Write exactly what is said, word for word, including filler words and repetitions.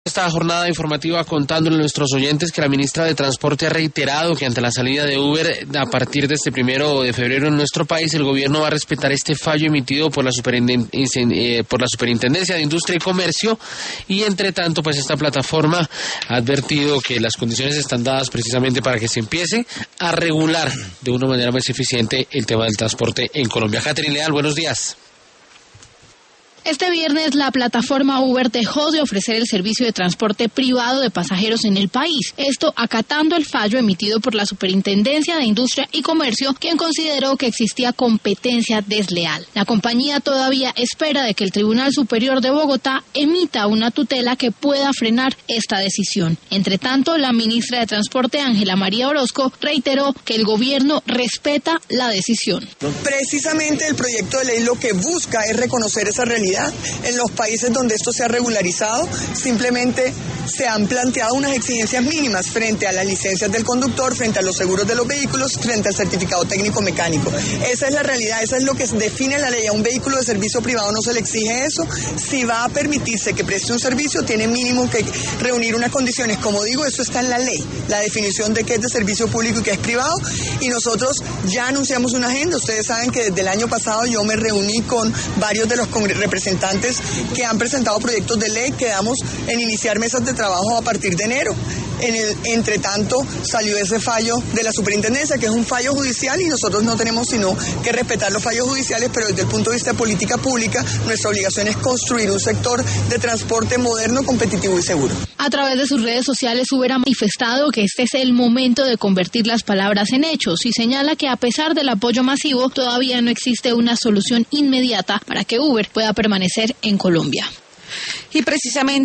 Esta jornada informativa contándole a nuestros oyentes que la ministra de Transporte ha reiterado que ante la salida de Uber a partir de este primero de febrero en nuestro país, el gobierno va a respetar este fallo emitido por la, eh, por la Superintendencia de Industria y Comercio, y entre tanto pues esta plataforma ha advertido que las condiciones están dadas precisamente para que se empiece a regular de una manera más eficiente el tema del transporte en Colombia. Catherine Leal, buenos días. Este viernes la plataforma Uber dejó de ofrecer el servicio de transporte privado de pasajeros en el país. Esto acatando el fallo emitido por la Superintendencia de Industria y Comercio, quien consideró que existía competencia desleal. La compañía todavía espera de que el Tribunal Superior de Bogotá emita una tutela que pueda frenar esta decisión. Entre tanto, la ministra de Transporte, Ángela María Orozco, reiteró que el gobierno respeta la decisión. Precisamente el proyecto de ley lo que busca es reconocer esa realidad. En los países donde esto se ha regularizado, simplemente se han planteado unas exigencias mínimas frente a las licencias del conductor, frente a los seguros de los vehículos, frente al certificado técnico mecánico. Esa es la realidad, esa es lo que define la ley. A un vehículo de servicio privado no se le exige eso. Si va a permitirse que preste un servicio, tiene mínimo que reunir unas condiciones. Como digo, eso está en la ley, la definición de qué es de servicio público y qué es privado, y nosotros ya anunciamos una agenda. Ustedes saben que desde el año pasado yo me reuní con varios de los representantes que han presentado proyectos de ley. Quedamos en iniciar mesas de trabajo a partir de enero. En el entre tanto salió ese fallo de la superintendencia, que es un fallo judicial, y nosotros no tenemos sino que respetar los fallos judiciales, pero desde el punto de vista de política pública, nuestra obligación es construir un sector de transporte moderno, competitivo y seguro. A través de sus redes sociales, Uber ha manifestado que este es el momento de convertir las palabras en hechos y señala que a pesar del apoyo masivo, todavía no existe una solución inmediata para que Uber pueda permanecer en Colombia. Y precisamente